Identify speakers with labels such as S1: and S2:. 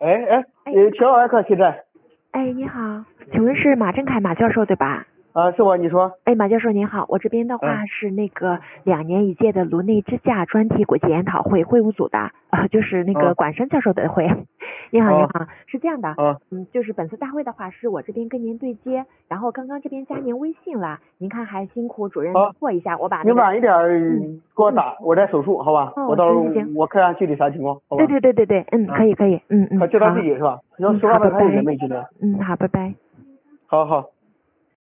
S1: 请问外科气诊。
S2: 哎，你好，请问是马振凯马教授对吧？
S1: 是我，你说。
S2: 哎，马教授您好，我这边的话是那个2年一届的颅内支架专题国际研讨会会务组的，就是那个管生教授的会。你好，你好，是这样的，就是本次大会的话是我这边跟您对接，然后刚刚这边加您微信了，您看还辛苦主任过一下，我把
S1: 你晚一点给我打，我在手术，好吧？我到时候我看看具体啥情况，好吧？
S2: 对，可以，
S1: 他就到自己是吧？要说话的还有人没今天。
S2: 好，拜拜。
S1: 好。